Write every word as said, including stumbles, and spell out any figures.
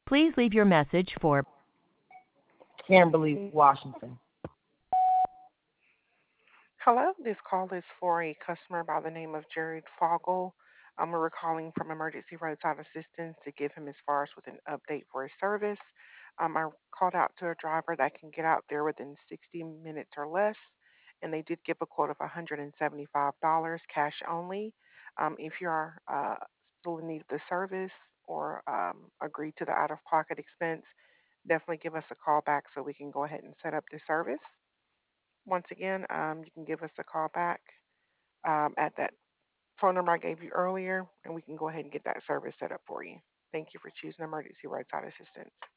Please leave your message for Kimberly Washington. Hello, this call is for a customer by the name of Jared Fogel. Um, we're calling from Emergency Roadside Assistance to give him his far with an update for his service. Um, I called out to a driver that can get out there within sixty minutes or less, and they did give a quote of one hundred seventy-five dollars cash only. Um, if you are uh, still in need of the service or um, agree to the out of pocket expense, definitely give us a call back so we can go ahead and set up the service. Once again, um, you can give us a call back um, at that phone number I gave you earlier, and we can go ahead and get that service set up for you. Thank you for choosing Emergency Roadside Assistance.